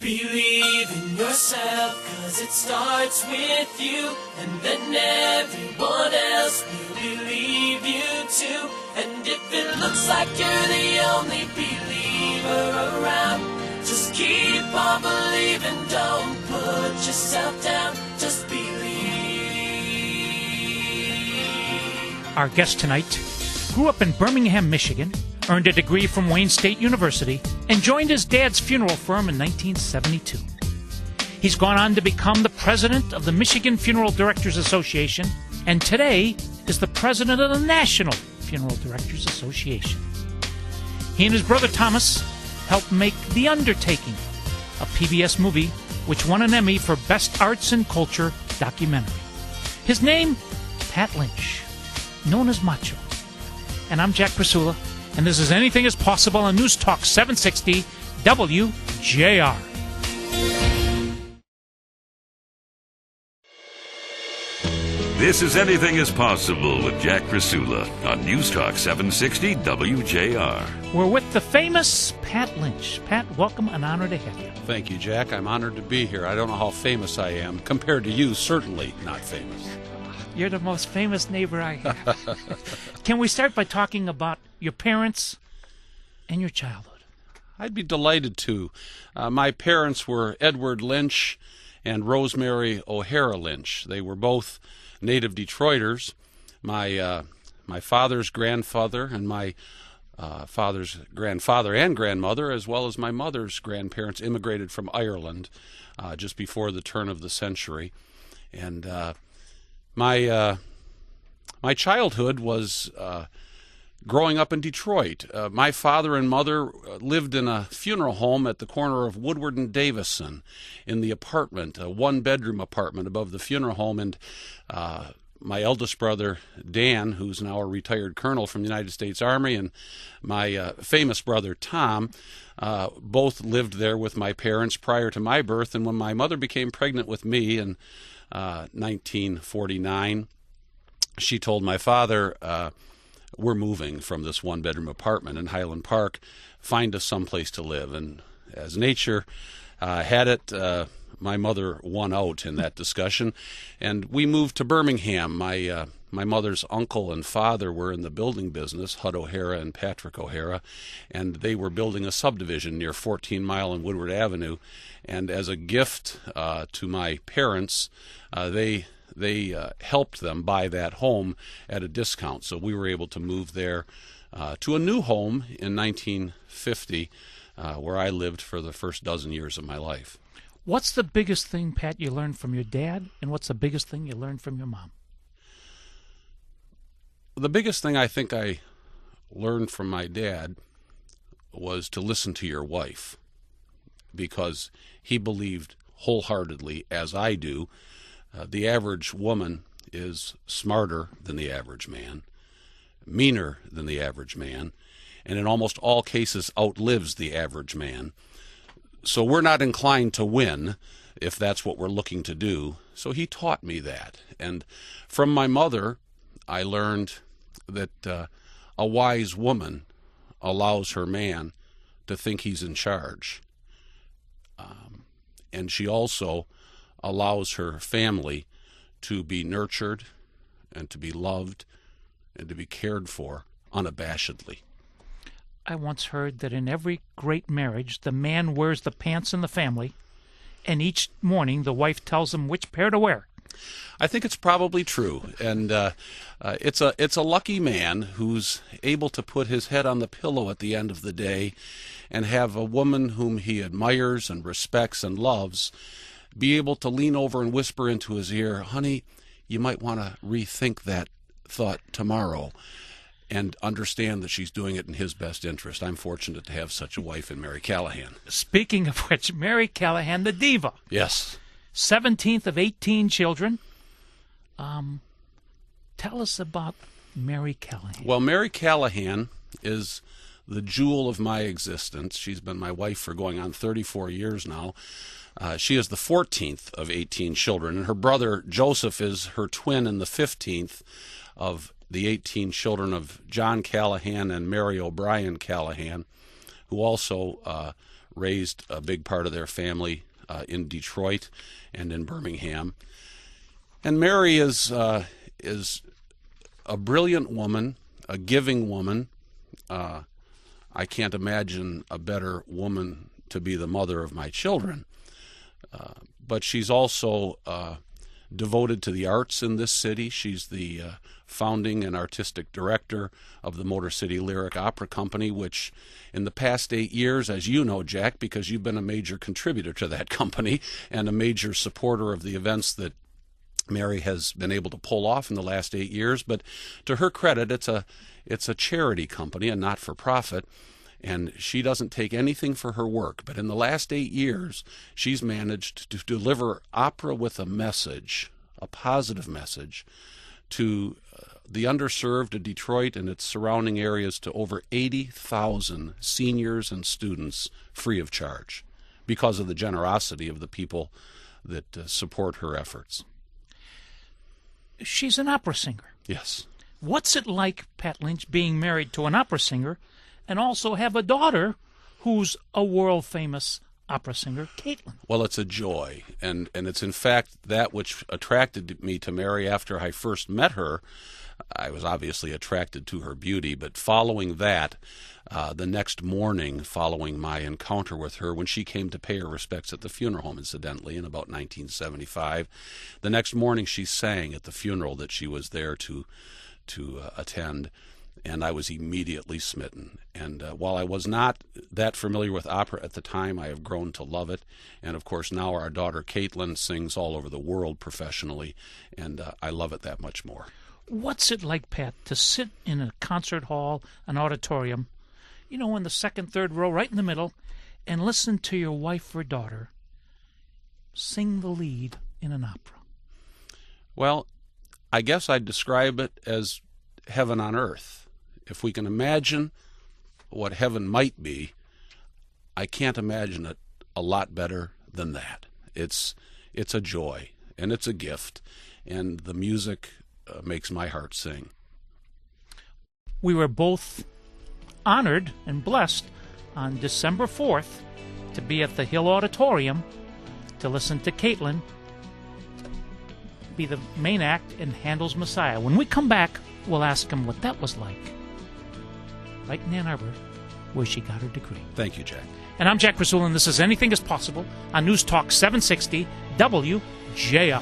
Believe in yourself, 'cause it starts with you, and then everyone else will believe you too. And if it looks like you're the only believer around, just keep on believing, don't put yourself down, just believe. Our guest tonight grew up in Birmingham, Michigan, earned a degree from Wayne State University, and joined his dad's funeral firm in 1972. He's gone on to become the president of the Michigan Funeral Directors Association, and today is the president of the National Funeral Directors Association. He and his brother Thomas helped make The Undertaking, a PBS movie which won an Emmy for Best Arts and Culture Documentary. His name, Pat Lynch, known as Macho. And I'm Jack Priscilla, and this is Anything is Possible on News Talk 760 WJR. This is Anything is Possible with Jack Priscilla on News Talk 760 WJR. We're with the famous Pat Lynch. Pat, welcome, an honor to have you. Thank you, Jack. I'm honored to be here. I don't know how famous I am. Compared to you, certainly not famous. You're the most famous neighbor I have. Can we start by talking about your parents and your childhood? I'd be delighted to. My parents were Edward Lynch and Rosemary O'Hara Lynch. They were both native Detroiters. My father's grandfather and my father's grandfather and grandmother, as well as my mother's grandparents, immigrated from Ireland just before the turn of the century. And my childhood was growing up in Detroit. My father and mother lived in a funeral home at the corner of Woodward and Davison in the apartment, a one-bedroom apartment above the funeral home. And my eldest brother, Dan, who's now a retired colonel from the United States Army, and my famous brother, Tom, both lived there with my parents prior to my birth. And when my mother became pregnant with me in 1949, she told my father, we're moving from this one-bedroom apartment in Highland Park. Find us someplace to live. And as nature had it, my mother won out in that discussion, and we moved to Birmingham. My mother's uncle and father were in the building business, Hud O'Hara and Patrick O'Hara, and they were building a subdivision near 14 Mile and Woodward Avenue. And as a gift to my parents, they helped them buy that home at a discount. So we were able to move there to a new home in 1950, where I lived for the first dozen years of my life. What's the biggest thing, Pat, you learned from your dad, and what's the biggest thing you learned from your mom? The biggest thing I think I learned from my dad was to listen to your wife, because he believed wholeheartedly, as I do, the average woman is smarter than the average man, meaner than the average man, and in almost all cases outlives the average man. So we're not inclined to win if that's what we're looking to do. So he taught me that. And from my mother, I learned that a wise woman allows her man to think he's in charge. And she also allows her family to be nurtured and to be loved and to be cared for unabashedly. I once heard that in every great marriage, the man wears the pants in the family, and each morning the wife tells him which pair to wear. I think it's probably true, and it's a lucky man who's able to put his head on the pillow at the end of the day and have a woman whom he admires and respects and loves be able to lean over and whisper into his ear, honey, you might want to rethink that thought tomorrow, and understand that she's doing it in his best interest. I'm fortunate to have such a wife in Mary Callahan. Speaking of which, Mary Callahan, the diva. Yes. 17th of 18 children. Tell us about Mary Callahan. Well, Mary Callahan is the jewel of my existence. She's been my wife for going on 34 years now. She is the 14th of 18 children, and her brother Joseph is her twin and the 15th of the 18 children of John Callahan and Mary O'Brien Callahan, who also raised a big part of their family in Detroit and in Birmingham. And Mary is a brilliant woman, a giving woman. I can't imagine a better woman to be the mother of my children. But she's also devoted to the arts in this city. She's the founding and artistic director of the Motor City Lyric Opera Company, which in the past 8 years, as you know, Jack, because you've been a major contributor to that company and a major supporter of the events that Mary has been able to pull off in the last 8 years. But to her credit, it's a charity company, a not-for-profit, and she doesn't take anything for her work. But in the last 8 years, she's managed to deliver opera with a message, a positive message, to the underserved of Detroit and its surrounding areas, to over 80,000 seniors and students free of charge because of the generosity of the people that support her efforts. She's an opera singer. Yes. What's it like, Pat Lynch, being married to an opera singer and also have a daughter who's a world-famous opera singer, Caitlin? Well, it's a joy, and it's in fact that which attracted me to Mary after I first met her. I was obviously attracted to her beauty, but following that, the next morning following my encounter with her, when she came to pay her respects at the funeral home, incidentally, in about 1975, the next morning she sang at the funeral that she was there to attend, and I was immediately smitten. And while I was not that familiar with opera at the time, I have grown to love it. And of course, now our daughter Caitlin sings all over the world professionally, and I love it that much more. What's it like, Pat, to sit in a concert hall, an auditorium, in the second, third row, right in the middle, and listen to your wife or daughter sing the lead in an opera? Well, I guess I'd describe it as heaven on earth. If we can imagine what heaven might be, I can't imagine it a lot better than that. It's a joy, and it's a gift, and the music makes my heart sing. We were both honored and blessed on December 4th to be at the Hill Auditorium to listen to Caitlin be the main act in Handel's Messiah. When we come back, we'll ask him what that was like, right in Ann Arbor, where she got her degree. Thank you, Jack. And I'm Jack Rasul, and this is Anything is Possible on News Talk 760 WJR.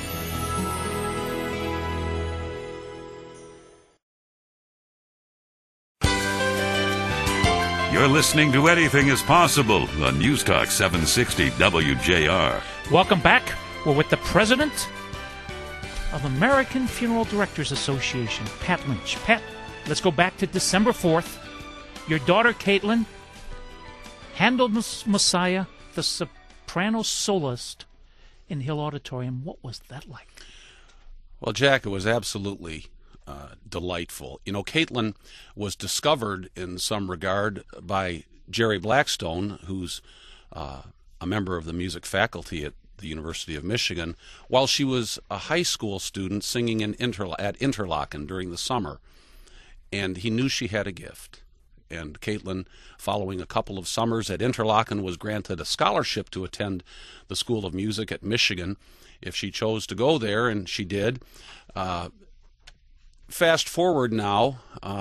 You're listening to Anything is Possible on News Talk 760 WJR. Welcome back. We're with the president of American Funeral Directors Association, Pat Lynch. Pat, let's go back to December 4th. Your daughter, Caitlin, Handel's Messiah, the soprano soloist in Hill Auditorium. What was that like? Well, Jack, it was absolutely delightful. Caitlin was discovered in some regard by Jerry Blackstone, who's a member of the music faculty at the University of Michigan, while she was a high school student singing at Interlochen during the summer. And he knew she had a gift. And Caitlin, following a couple of summers at Interlochen, was granted a scholarship to attend the School of Music at Michigan if she chose to go there, and she did. Fast forward now,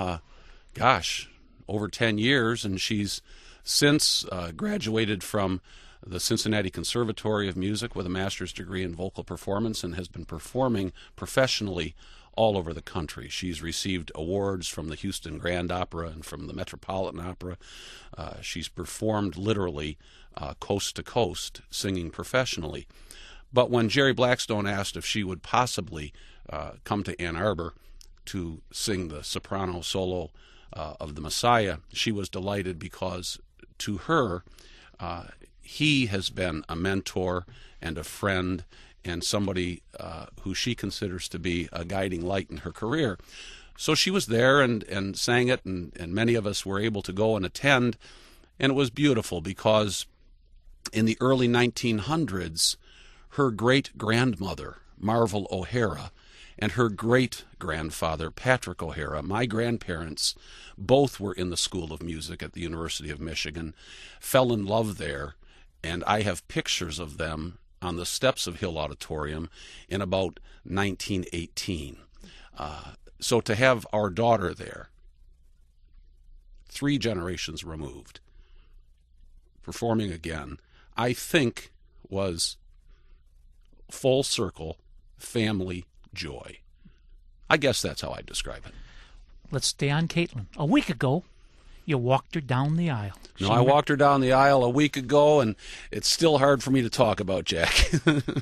over 10 years, and she's since graduated from the Cincinnati Conservatory of Music with a master's degree in vocal performance and has been performing professionally all over the country. She's received awards from the Houston Grand Opera and from the Metropolitan Opera. She's performed literally coast to coast, singing professionally. But when Jerry Blackstone asked if she would possibly come to Ann Arbor to sing the soprano solo of the Messiah, she was delighted because to her, he has been a mentor and a friend and somebody who she considers to be a guiding light in her career. So she was there and sang it, and many of us were able to go and attend, and it was beautiful because in the early 1900s, her great-grandmother, Marvel O'Hara, and her great-grandfather, Patrick O'Hara. My grandparents both were in the School of Music at the University of Michigan, fell in love there, and I have pictures of them on the steps of Hill Auditorium in about 1918. So to have our daughter there, 3 generations removed, performing again, I think was full circle family joy. I guess that's how I describe it. Let's stay on Caitlin. A week ago, you walked her down the aisle. No, I walked her down the aisle a week ago, and it's still hard for me to talk about, Jack.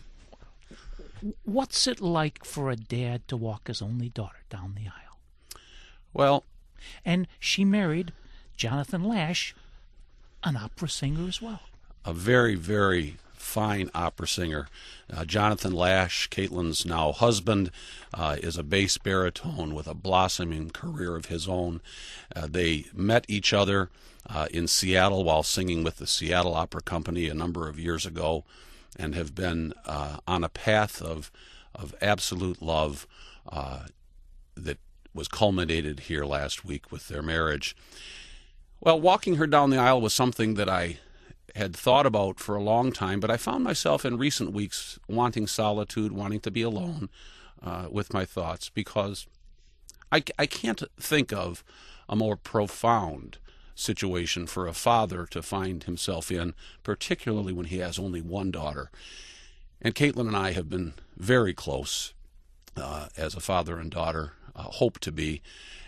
What's it like for a dad to walk his only daughter down the aisle? Well, and she married Jonathan Lash, an opera singer as well. A very, very fine opera singer. Jonathan Lash, Caitlin's now husband, is a bass baritone with a blossoming career of his own. They met each other in Seattle while singing with the Seattle Opera Company a number of years ago, and have been on a path of absolute love that was culminated here last week with their marriage. Well, walking her down the aisle was something that I had thought about for a long time, but I found myself in recent weeks wanting solitude, wanting to be alone with my thoughts, because I can't think of a more profound situation for a father to find himself in, particularly when he has only one daughter. And Caitlin and I have been very close as a father and daughter, hope to be.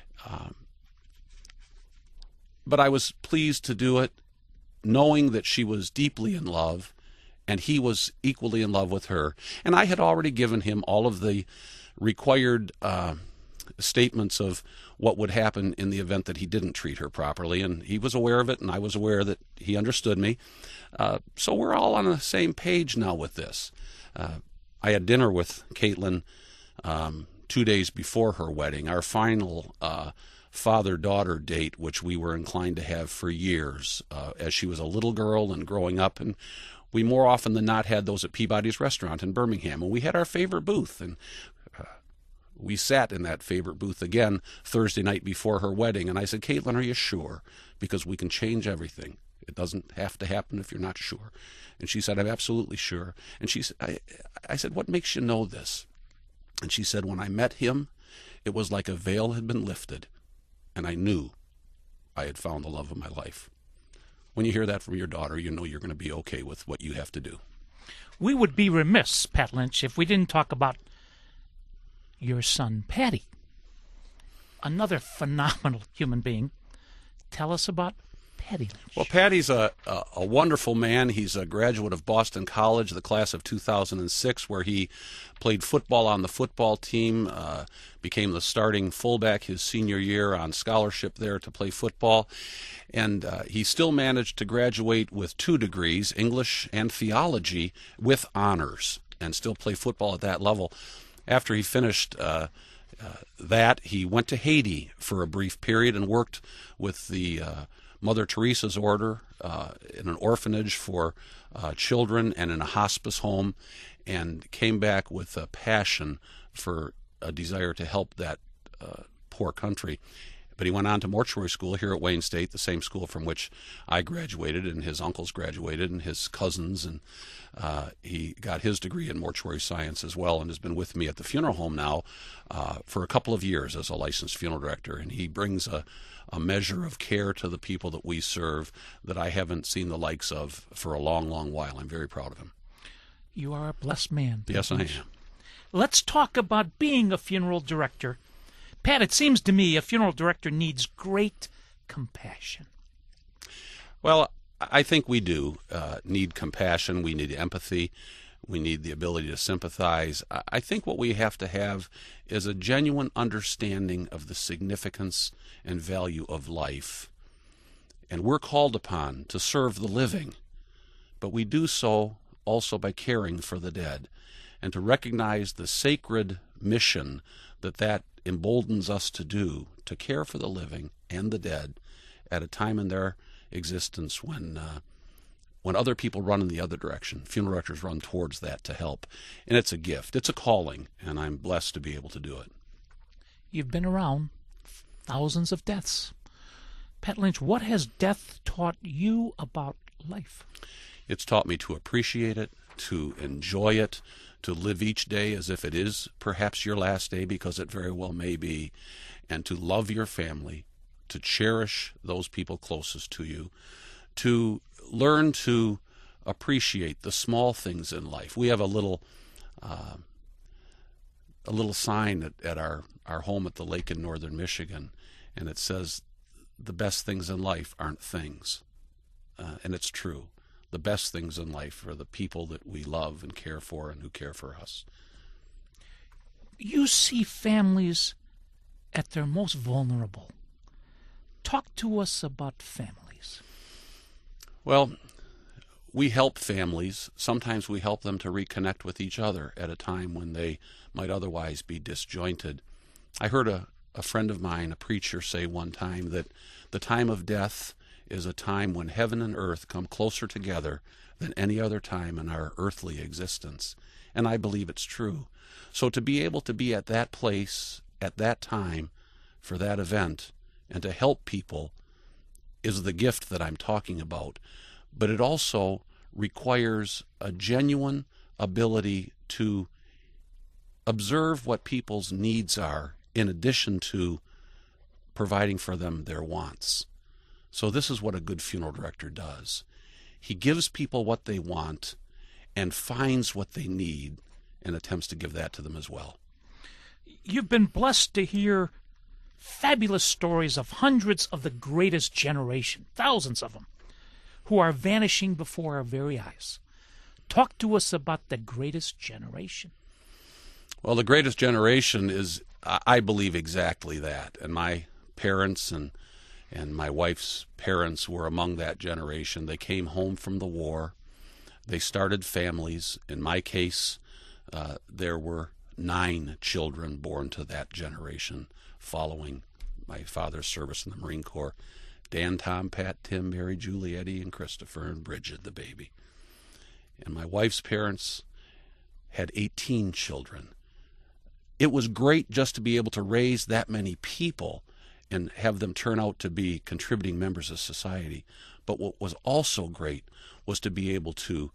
But I was pleased to do it, knowing that she was deeply in love, and he was equally in love with her. And I had already given him all of the required statements of what would happen in the event that he didn't treat her properly, and he was aware of it, and I was aware that he understood me. So we're all on the same page now with this. I had dinner with Caitlin 2 days before her wedding, our final father-daughter date, which we were inclined to have for years, as she was a little girl and growing up. And we more often than not had those at Peabody's Restaurant in Birmingham, and we had our favorite booth, and we sat in that favorite booth again Thursday night before her wedding. And I said, Caitlin, are you sure? Because we can change everything. It doesn't have to happen if you're not sure. And she said, I'm absolutely sure. And she said, I said, what makes you know this? And she said, when I met him, it was like a veil had been lifted, and I knew I had found the love of my life. When you hear that from your daughter, you know you're going to be okay with what you have to do. We would be remiss, Pat Lynch, if we didn't talk about your son, Patty. Another phenomenal human being. Tell us about Patty Lynch. Well, Patty's a wonderful man. He's a graduate of Boston College, the class of 2006, where he played football on the football team, became the starting fullback his senior year on scholarship there to play football. And he still managed to graduate with 2 degrees, English and theology, with honors, and still play football at that level. After he finished that, he went to Haiti for a brief period and worked with the Mother Teresa's order in an orphanage for children and in a hospice home, and came back with a passion for a desire to help that poor country. But he went on to mortuary school here at Wayne State, the same school from which I graduated, and his uncles graduated, and his cousins, and he got his degree in mortuary science as well, and has been with me at the funeral home now for a couple of years as a licensed funeral director. And he brings a measure of care to the people that we serve that I haven't seen the likes of for a long, long while. I'm very proud of him. You are a blessed man. Yes, I am. Let's talk about being a funeral director. Pat, it seems to me a funeral director needs great compassion. Well, I think we do need compassion. We need empathy. We need the ability to sympathize. I think what we have to have is a genuine understanding of the significance and value of life. And we're called upon to serve the living, but we do so also by caring for the dead, and to recognize the sacred mission that emboldens us to do, to care for the living and the dead at a time in their existence when when other people run in the other direction, funeral directors run towards that to help. And it's a gift. It's a calling, and I'm blessed to be able to do it. You've been around thousands of deaths. Pat Lynch, what has death taught you about life? It's taught me to appreciate it, to enjoy it, to live each day as if it is perhaps your last day, because it very well may be, and to love your family, to cherish those people closest to you, to learn to appreciate the small things in life. We have a little sign at our home at the lake in northern Michigan, and it says, "The best things in life aren't things." And it's true. The best things in life are the people that we love and care for and who care for us. You see families at their most vulnerable. Talk to us about families. Well, we help families. Sometimes we help them to reconnect with each other at a time when they might otherwise be disjointed. I heard a friend of mine, a preacher, say one time that the time of death is a time when heaven and earth come closer together than any other time in our earthly existence. And I believe it's true. So to be able to be at that place, at that time, for that event, and to help people is the gift that I'm talking about. But it also requires a genuine ability to observe what people's needs are in addition to providing for them their wants. So this is what a good funeral director does. He gives people what they want and finds what they need and attempts to give that to them as well. You've been blessed to hear fabulous stories of hundreds of the greatest generation, thousands of them, who are vanishing before our very eyes. Talk to us about the greatest generation. Well, the greatest generation is, I believe, exactly that. And my parents and my wife's parents were among that generation. They came home from the war. They started families. In my case, there were 9 children born to that generation following my father's service in the Marine Corps. Dan, Tom, Pat, Tim, Mary, Julie, Eddie, and Christopher, and Bridget, the baby. And my wife's parents had 18 children. It was great just to be able to raise that many people and have them turn out to be contributing members of society. But what was also great was to be able to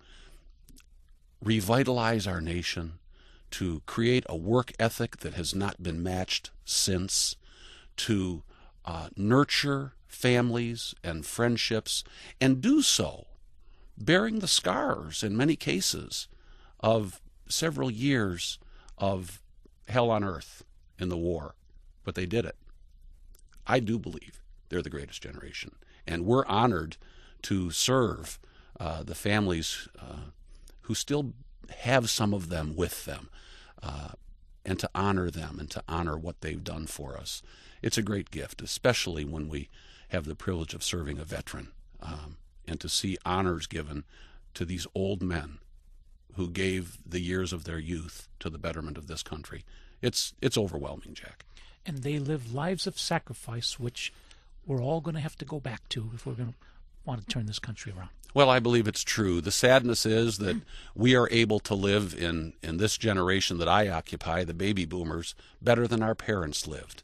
revitalize our nation, to create a work ethic that has not been matched since, to nurture families and friendships, and do so bearing the scars, in many cases, of several years of hell on earth in the war. But they did it. I do believe they're the greatest generation. And we're honored to serve the families who still have some of them with them, and to honor them and to honor what they've done for us. It's a great gift, especially when we have the privilege of serving a veteran, and to see honors given to these old men who gave the years of their youth to the betterment of this country. It's overwhelming, Jack. And they live lives of sacrifice, which we're all going to have to go back to if we're going to want to turn this country around. Well, I believe it's true. The sadness is that we are able to live in this generation that I occupy, the baby boomers, better than our parents lived.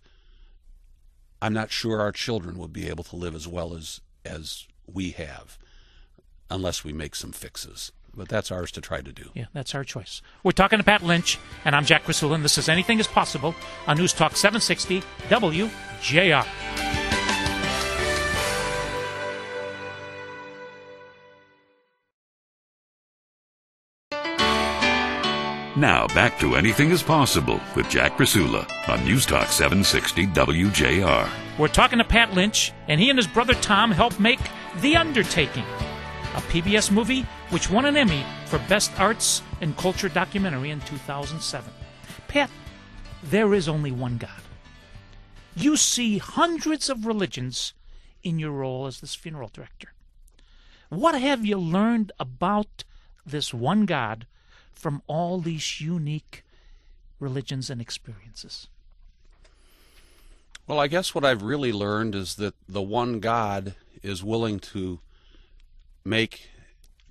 I'm not sure our children will be able to live as well as we have, unless we make some fixes. But that's ours to try to do. Yeah, that's our choice. We're talking to Pat Lynch, and I'm Jack Krasula, and this is Anything is Possible on News Talk 760 WJR. Now back to Anything is Possible with Jack Krasula on News Talk 760 WJR. We're talking to Pat Lynch, and he and his brother Tom helped make The Undertaking, a PBS movie which won an Emmy for Best Arts and Culture Documentary in 2007. Pat, there is only one God. You see hundreds of religions in your role as this funeral director. What have you learned about this one God from all these unique religions and experiences? Well, I guess what I've really learned is that the one God is willing to make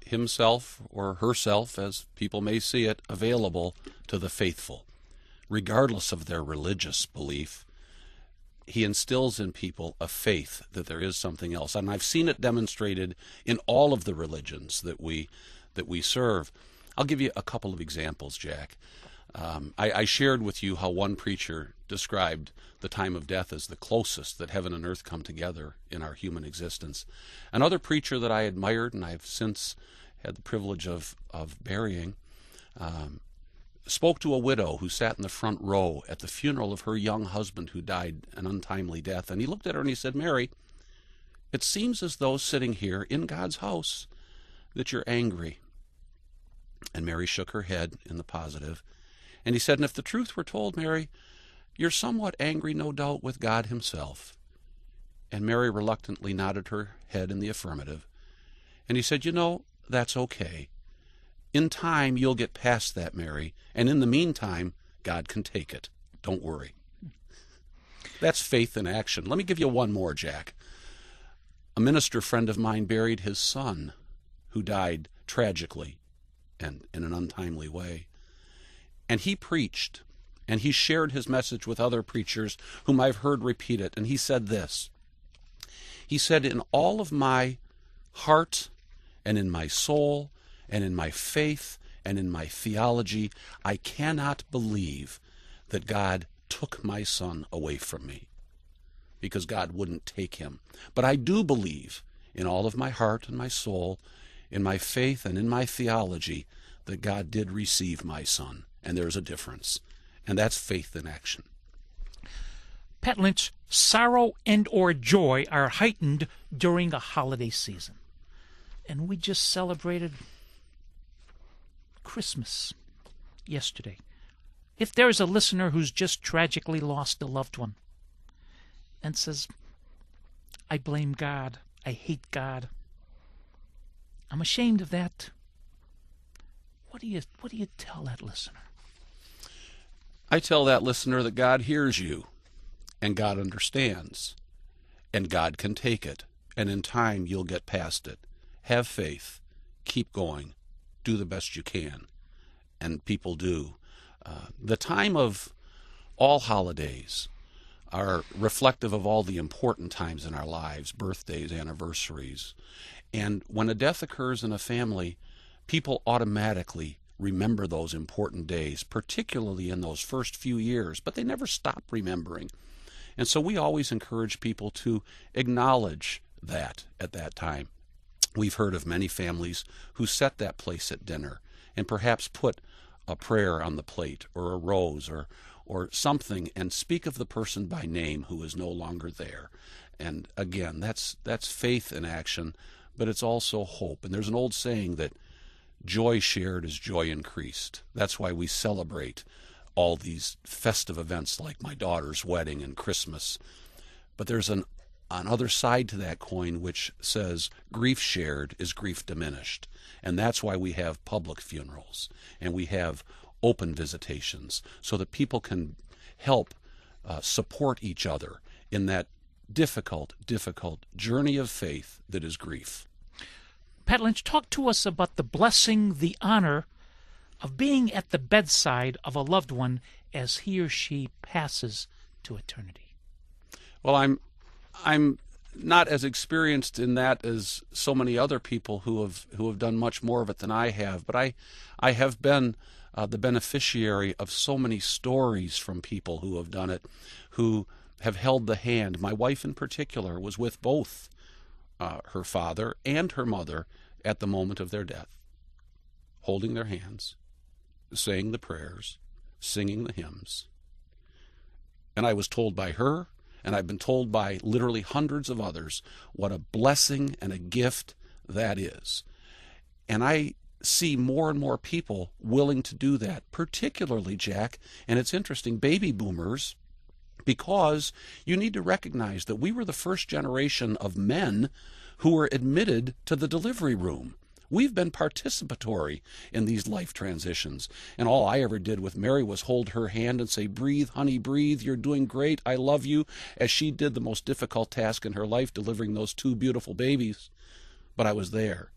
himself or herself, as people may see it, available to the faithful, regardless of their religious belief. He instills in people a faith that there is something else. And I've seen it demonstrated in all of the religions that we serve. I'll give you a couple of examples, Jack. I shared with you how one preacher described the time of death as the closest that heaven and earth come together in our human existence. Another preacher that I admired, and I've since had the privilege of burying, spoke to a widow who sat in the front row at the funeral of her young husband who died an untimely death. And he looked at her and he said, "Mary, it seems as though sitting here in God's house that you're angry." And Mary shook her head in the positive. And he said, "And if the truth were told, Mary, you're somewhat angry, no doubt, with God himself." And Mary reluctantly nodded her head in the affirmative. And he said, "You know, that's okay. In time, you'll get past that, Mary, and in the meantime, God can take it. Don't worry." That's faith in action. Let me give you one more, Jack. A minister friend of mine buried his son, who died tragically and in an untimely way. And he preached, and he shared his message with other preachers whom I've heard repeat it, and he said this. He said, "In all of my heart and in my soul and in my faith and in my theology, I cannot believe that God took my son away from me, because God wouldn't take him. But I do believe in all of my heart and my soul, in my faith and in my theology, that God did receive my son." And there's a difference. And that's faith in action. Pat Lynch, sorrow and or joy are heightened during a holiday season. And we just celebrated Christmas yesterday. If there's a listener who's just tragically lost a loved one and says, "I blame God, I hate God, I'm ashamed of that," what do you tell that listener? I tell that listener that God hears you, and God understands, and God can take it, and in time you'll get past it. Have faith, keep going, do the best you can, and people do. The time of all holidays are reflective of all the important times in our lives, birthdays, anniversaries. And when a death occurs in a family, people automatically remember those important days, particularly in those first few years, but they never stop remembering. And so we always encourage people to acknowledge that at that time. We've heard of many families who set that place at dinner and perhaps put a prayer on the plate or a rose or something and speak of the person by name who is no longer there. And again, that's faith in action, but it's also hope. And there's an old saying that joy shared is joy increased. That's why we celebrate all these festive events like my daughter's wedding and Christmas. But there's an other side to that coin which says grief shared is grief diminished. And that's why we have public funerals and we have open visitations so that people can help support each other in that difficult journey of faith that is grief. Pat Lynch, talk to us about the blessing, the honor of being at the bedside of a loved one as he or she passes to eternity. Well, I'm not as experienced in that as so many other people who have done much more of it than I have, but I have been the beneficiary of so many stories from people who have done it, who have held the hand. My wife in particular was with both her father and her mother at the moment of their death, holding their hands, saying the prayers, singing the hymns. And I was told by her, and I've been told by literally hundreds of others, what a blessing and a gift that is. And I see more and more people willing to do that, particularly, Jack, and it's interesting, baby boomers, because you need to recognize that we were the first generation of men who were admitted to the delivery room. We've been participatory in these life transitions. And all I ever did with Mary was hold her hand and say, "Breathe, honey, breathe. You're doing great. I love you," as she did the most difficult task in her life, delivering those two beautiful babies. But I was there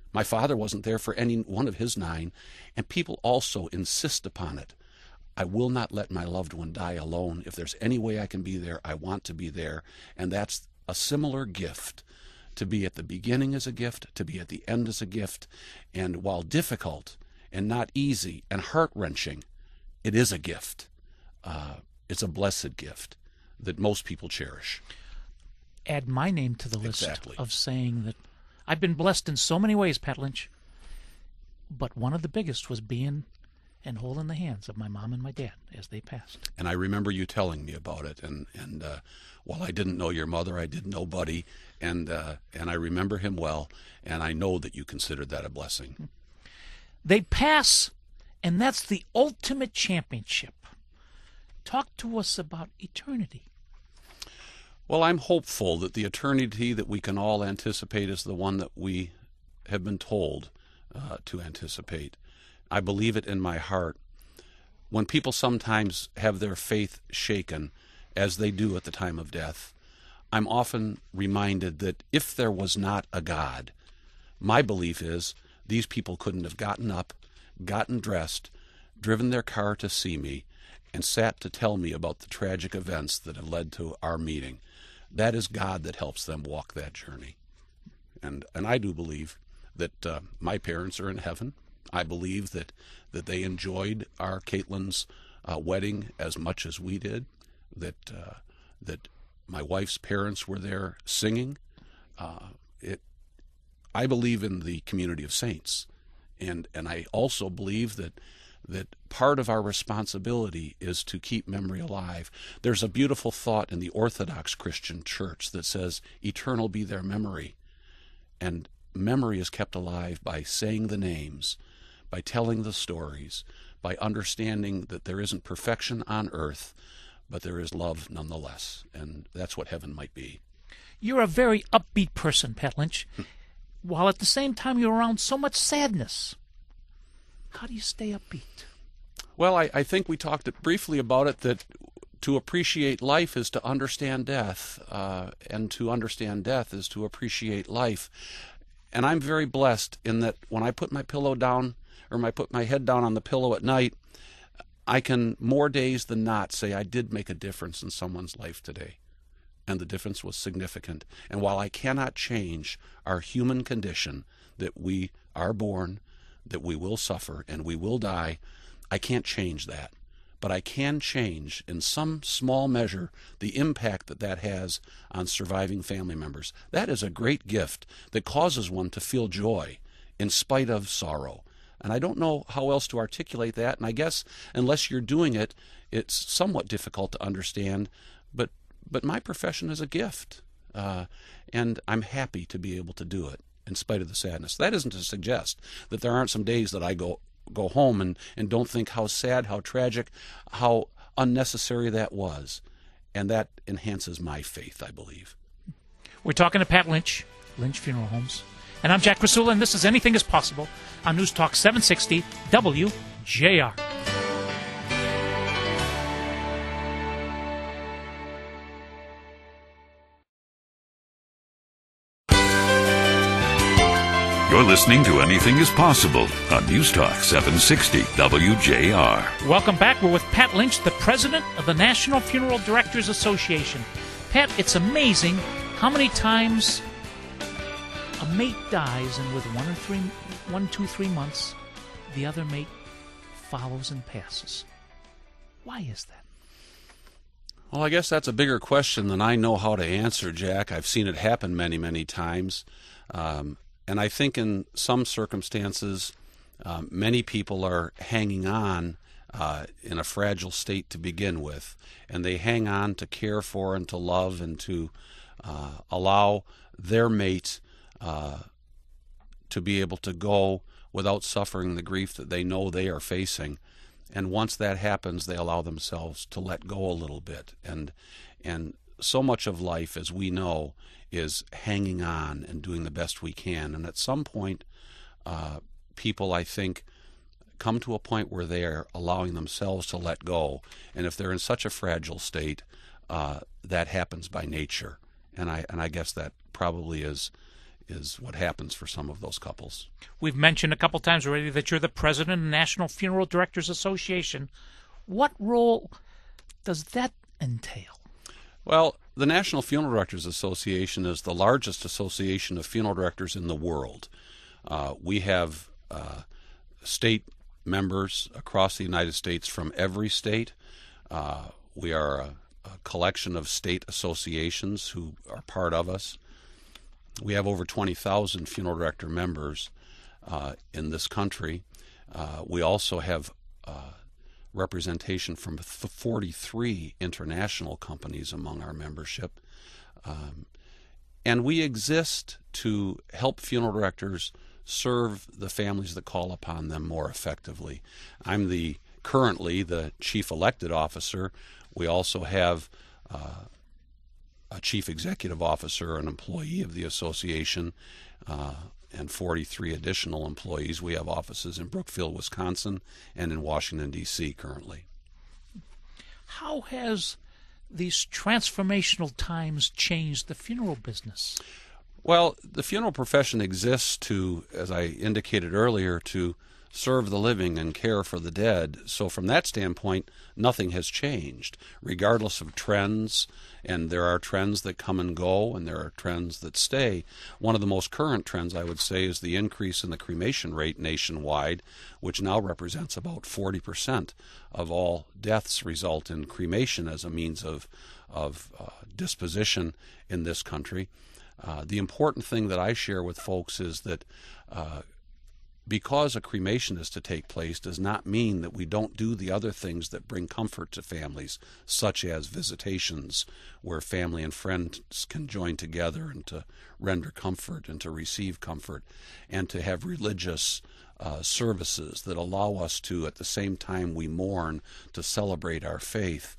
My father wasn't there for any one of his 9, and people also insist upon it. I will not let my loved one die alone. If there's any way I can be there, I want to be there. And that's a similar gift. To be at the beginning is a gift, to be at the end is a gift. And while difficult and not easy and heart-wrenching, it is a gift. It's a blessed gift that most people cherish. Add my name to the list Exactly. of saying that I've been blessed in so many ways, Pat Lynch, but one of the biggest was being and holding the hands of my mom and my dad as they passed. And I remember you telling me about it. And while I didn't know your mother, I did know Buddy, and I remember him well, and I know that you considered that a blessing. They pass, and that's the ultimate championship. Talk to us about eternity. Well, I'm hopeful that the eternity that we can all anticipate is the one that we have been told to anticipate. I believe it in my heart. When people sometimes have their faith shaken, as they do at the time of death, I'm often reminded that if there was not a God, my belief is these people couldn't have gotten up, gotten dressed, driven their car to see me, and sat to tell me about the tragic events that have led to our meeting. That is God that helps them walk that journey. And I do believe that my parents are in heaven. I believe that they enjoyed our Caitlin's wedding as much as we did, that my wife's parents were there singing. I believe in the community of saints, and I also believe that part of our responsibility is to keep memory alive. There's a beautiful thought in the Orthodox Christian Church that says, eternal be their memory. And memory is kept alive by saying the names, by telling the stories, by understanding that there isn't perfection on earth, but there is love nonetheless. And that's what heaven might be. You're a very upbeat person, Pat Lynch, while at the same time you're around so much sadness. How do you stay upbeat? Well, I think we talked briefly about it, that to appreciate life is to understand death, and to understand death is to appreciate life. And I'm very blessed in that when I put my pillow down, or I put my head down on the pillow at night, I can more days than not say I did make a difference in someone's life today. And the difference was significant. And while I cannot change our human condition, that we are born, that we will suffer, and we will die, I can't change that. But I can change, in some small measure, the impact that has on surviving family members. That is a great gift that causes one to feel joy in spite of sorrow. And I don't know how else to articulate that, and I guess unless you're doing it, it's somewhat difficult to understand. But my profession is a gift, and I'm happy to be able to do it in spite of the sadness. That isn't to suggest that there aren't some days that I go home and don't think how sad, how tragic, how unnecessary that was. And that enhances my faith, I believe. We're talking to Pat Lynch, Lynch Funeral Homes. And I'm Jack Rasula, and this is Anything is Possible on News Talk 760 WJR. You're listening to Anything is Possible on News Talk 760 WJR. Welcome back. We're with Pat Lynch, the president of the National Funeral Directors Association. Pat, it's amazing how many times a mate dies, and with 1, 2, 3 months, the other mate follows and passes. Why is that? Well, I guess that's a bigger question than I know how to answer, Jack. I've seen it happen many, many times. And I think in some circumstances, many people are hanging on in a fragile state to begin with. And they hang on to care for and to love and to allow their mate to be able to go without suffering the grief that they know they are facing. And once that happens, they allow themselves to let go a little bit. And so much of life, as we know, is hanging on and doing the best we can. And at some point, people, I think, come to a point where they are allowing themselves to let go. And if they're in such a fragile state, that happens by nature. And I guess that probably is is what happens for some of those couples. We've mentioned a couple times already that you're the president of the National Funeral Directors Association. What role does that entail? Well, the National Funeral Directors Association is the largest association of funeral directors in the world. We have state members across the United States from every state. We are a collection of state associations who are part of us. We have over 20,000 funeral director members in this country. We also have representation from 43 international companies among our membership. And we exist to help funeral directors serve the families that call upon them more effectively. I'm currently the chief elected officer. We also have a chief executive officer, an employee of the association, and 43 additional employees. We have offices in Brookfield, Wisconsin, and in Washington, D.C. currently. How has these transformational times changed the funeral business? Well, the funeral profession exists to, as I indicated earlier, to serve the living and care for the dead. So from that standpoint, nothing has changed, regardless of trends. And there are trends that come and go, and there are trends that stay. One of the most current trends, I would say, is the increase in the cremation rate nationwide, which now represents about 40% of all deaths result in cremation as a means of disposition in this country. The important thing that I share with folks is that because a cremation is to take place does not mean that we don't do the other things that bring comfort to families, such as visitations, where family and friends can join together and to render comfort and to receive comfort, and to have religious services that allow us to, at the same time we mourn, to celebrate our faith,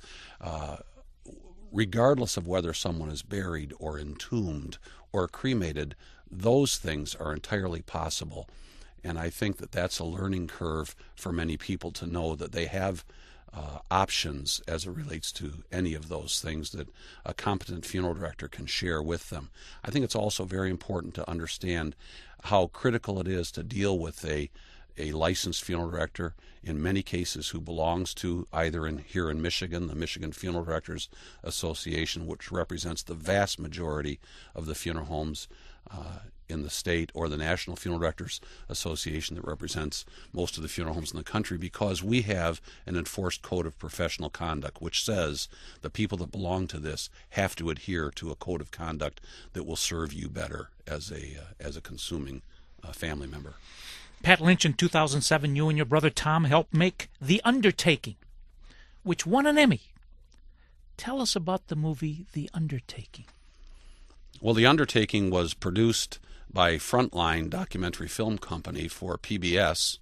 regardless of whether someone is buried or entombed or cremated. Those things are entirely possible. And I think that that's a learning curve for many people to know that they have options as it relates to any of those things that a competent funeral director can share with them. I think it's also very important to understand how critical it is to deal with a licensed funeral director, in many cases who belongs to either here in Michigan, the Michigan Funeral Directors Association, which represents the vast majority of the funeral homes in the state, or the National Funeral Directors Association that represents most of the funeral homes in the country, because we have an enforced code of professional conduct which says the people that belong to this have to adhere to a code of conduct that will serve you better as a consuming family member. Pat Lynch, in 2007, you and your brother Tom helped make The Undertaking, which won an Emmy. Tell us about the movie The Undertaking. Well, The Undertaking was produced by Frontline Documentary Film Company for PBS.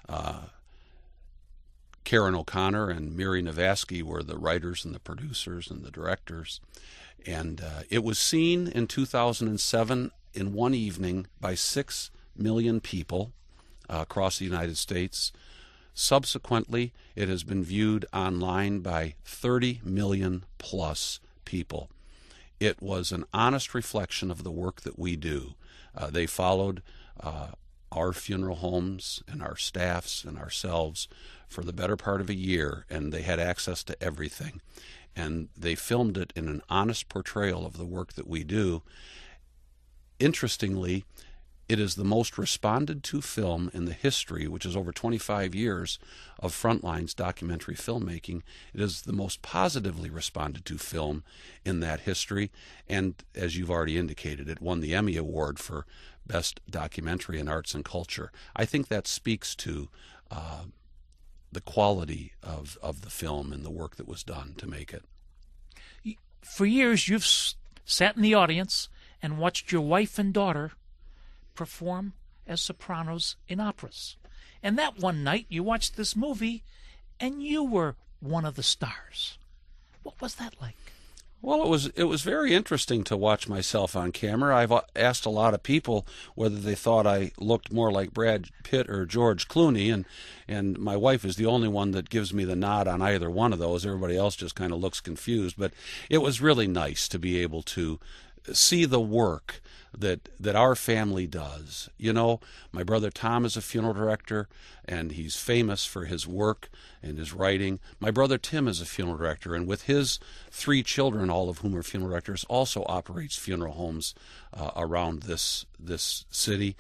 Karen O'Connor and Miri Navasky were the writers and the producers and the directors. And it was seen in 2007 in one evening by 6 million people across the United States. Subsequently, it has been viewed online by 30 million plus people. It was an honest reflection of the work that we do. They followed our funeral homes and our staffs and ourselves for the better part of a year, and they had access to everything. And they filmed it in an honest portrayal of the work that we do. Interestingly, it is the most responded to film in the history, which is over 25 years of Frontline's documentary filmmaking. It is the most positively responded to film in that history. And as you've already indicated, it won the Emmy Award for Best Documentary in Arts and Culture. I think that speaks to the quality of the film and the work that was done to make it. For years, you've sat in the audience and watched your wife and daughter perform as sopranos in operas. And that one night you watched this movie and you were one of the stars. What was that like? Well, it was very interesting to watch myself on camera. I've asked a lot of people whether they thought I looked more like Brad Pitt or George Clooney, and my wife is the only one that gives me the nod on either one of those. Everybody else just kind of looks confused. But it was really nice to be able to see the work that our family does. You know, my brother Tom is a funeral director, and he's famous for his work and his writing. My brother Tim is a funeral director, and with his 3 children, all of whom are funeral directors, also operates funeral homes around this city.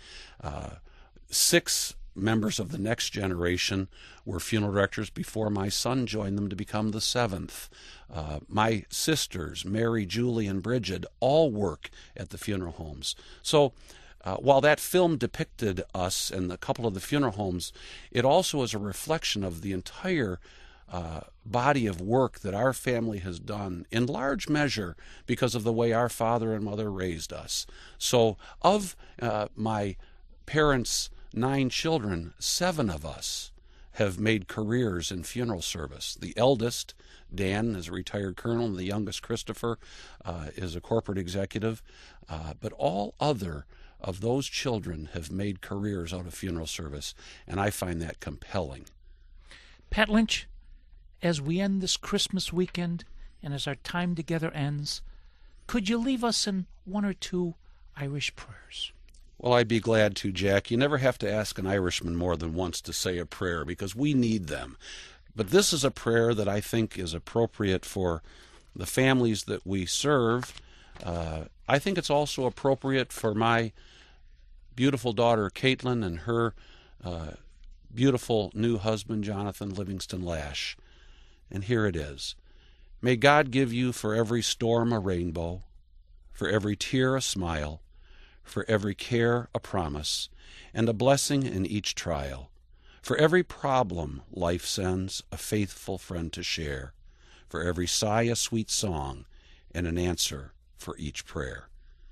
6 members of the next generation were funeral directors before my son joined them to become the 7th. My sisters, Mary, Julie, and Bridget, all work at the funeral homes. So while that film depicted us and a couple of the funeral homes, it also is a reflection of the entire body of work that our family has done, in large measure because of the way our father and mother raised us. So of my parents' 9 children, 7 of us have made careers in funeral service. The eldest, Dan, is a retired colonel, and the youngest, Christopher, is a corporate executive. But all other of those children have made careers out of funeral service, and I find that compelling. Pat Lynch, as we end this Christmas weekend and as our time together ends, could you leave us in 1 or 2 Irish prayers? Well, I'd be glad to, Jack. You never have to ask an Irishman more than once to say a prayer because we need them. But this is a prayer that I think is appropriate for the families that we serve. I think it's also appropriate for my beautiful daughter, Caitlin, and her beautiful new husband, Jonathan Livingston Lash. And here it is. May God give you for every storm a rainbow, for every tear a smile, for every care a promise, and a blessing in each trial. For every problem life sends, a faithful friend to share. For every sigh a sweet song, and an answer for each prayer.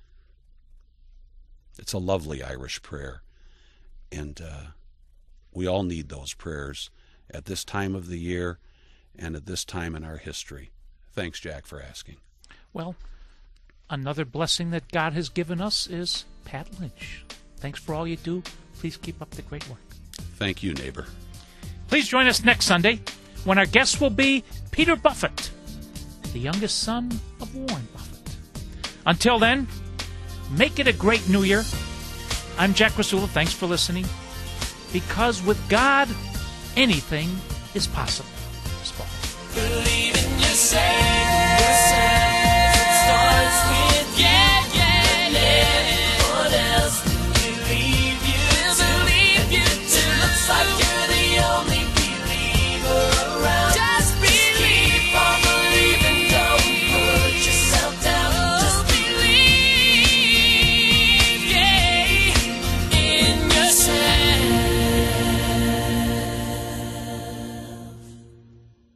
It's a lovely Irish prayer, and we all need those prayers at this time of the year and at this time in our history. Thanks, Jack, for asking. Well, another blessing that God has given us is Pat Lynch. Thanks for all you do. Please keep up the great work. Thank you, neighbor. Please join us next Sunday when our guest will be Peter Buffett, the youngest son of Warren Buffett. Until then, make it a great New Year. I'm Jack Rasula. Thanks for listening. Because with God, anything is possible.